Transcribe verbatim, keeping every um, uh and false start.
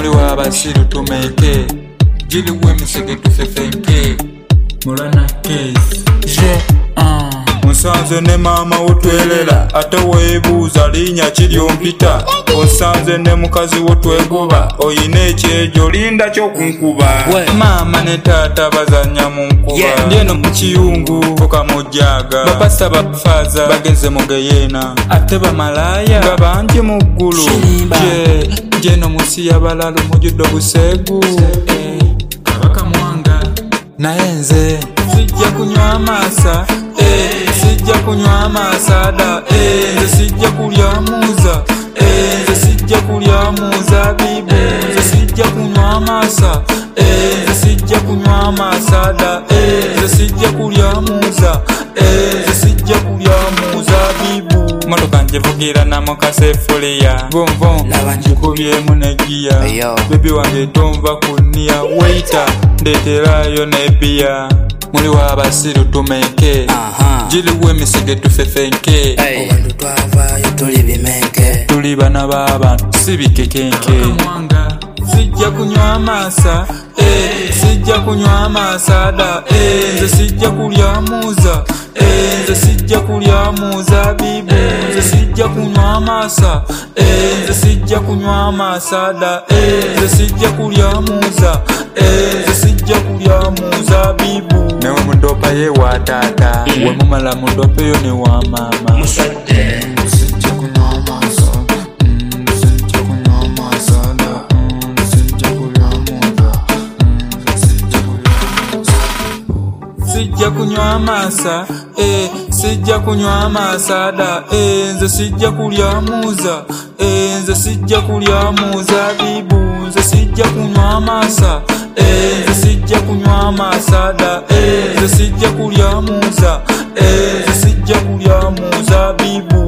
muli wabasiru tumeke jiliwe misege tufefenke mulana case je ah Onsanze ne mama wotwelela ate weebuuza linnya kiryompita onsanze ne mukazi wotwegoba oyina ekyejo linda kyokunkuba maama ne taata bazanya mu nkuba yeah. Njeno mu kiyungu fuka mujaga bapasa bafaaza bageze mu geyeena ate bamalaya nga bangi mu ggulu je njeno musi y'abalalu mujudde obuseegu eh. Kabaka mwanga naye nze sijja kunywa amaasa eh. Sijja kunywa amasada eh nze sijja kulya muuza eh nze sijja kulya muuza bibu nze sijja kunywa amasa eh nze sijja kunywa amasada eh nze sijja kulya muuza eh nze sijja kulya muuza bibu motoka njevugira na mukasefuliya vonvon nabandikubyemu negiya bebi wange tomva kunia waiter ndeterayo nebia muli wabasiru tumeke jiliwe misege tufefenke obantu twavayo tuli bimenke tuli bana b'abantu si bikekenke sijja kunywa amasa eh sijja kunywa amasada eh nze sijja kulya muuza eh nze sijja kulya muuza bibu nze sijja kunywa amasa eh nze sijja kunywa amasada eh nze sijja kulya muuza eh nze sijja kulya muuza bibu newe mundopa ye wa tata we mumala mundopa yo ne wa mama musadde sijja kunywa amasa sijja kunywa amasada sijja kulya muuza sijja kunywa amasa eh sijja kunywa amasada eh nze sijja kulya muuza eh nze sijja kulya muuza bibu nze sijja kunywa amasa eh nze sijja kunywa amasada eh nze sijja kulya muuza eh nze sijja kulya muuza bibu